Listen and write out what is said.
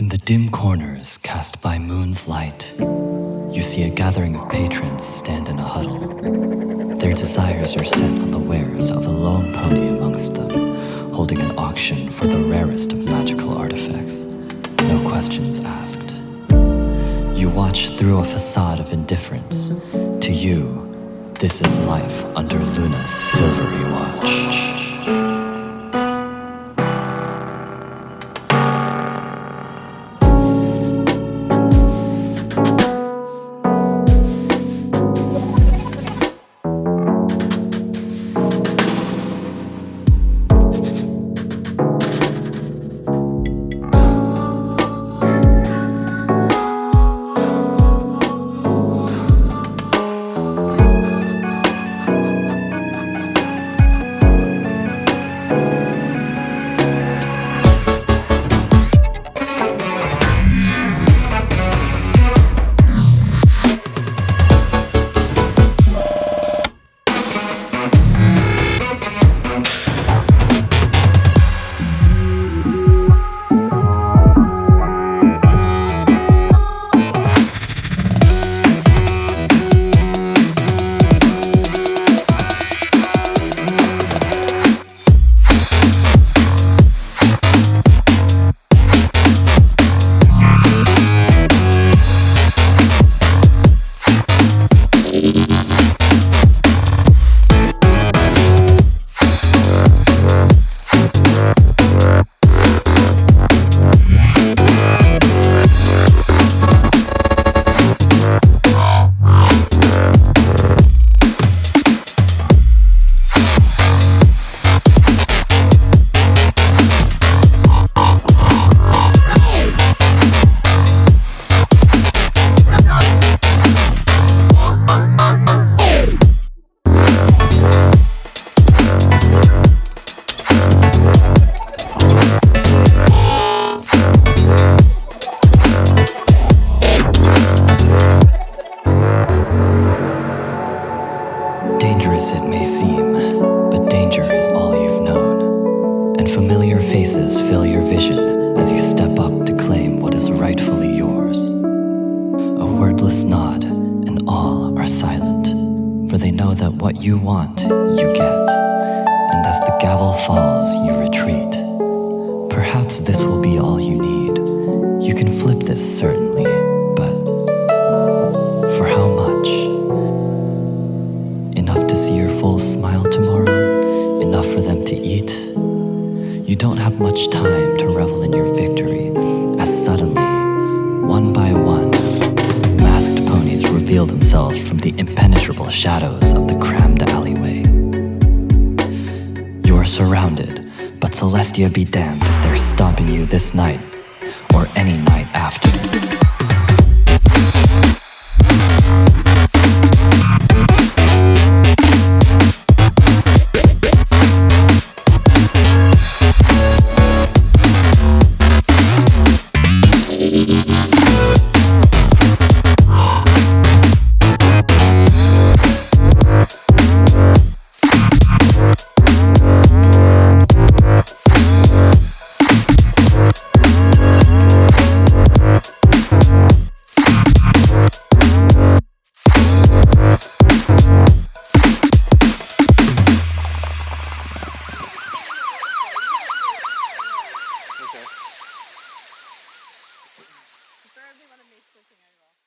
In the dim corners cast by moon's light, you see a gathering of patrons stand in a huddle. Their desires are set on the wares of a lone pony amongst them, holding an auction for the rarest of magical artifacts. No questions asked. You watch through a facade of indifference. To you, this is life under Luna's silvery watch. Dangerous it may seem, but danger is all you've known, and familiar faces fill your vision as you step up to claim what is rightfully yours. A wordless nod, and all are silent, for they know that what you want, you get, and as the gavel falls, you retreat. Perhaps this will be all you need. You can flip this certainly, but for how much? Enough to see your full smile tomorrow? Enough for them to eat? You don't have much time to revel in your victory, as suddenly, one by one, masked ponies reveal themselves from the impenetrable shadows of the crammed alleyway. You are surrounded, but Celestia be damned if they're stopping you this night, or any night after. Preferably want to make something I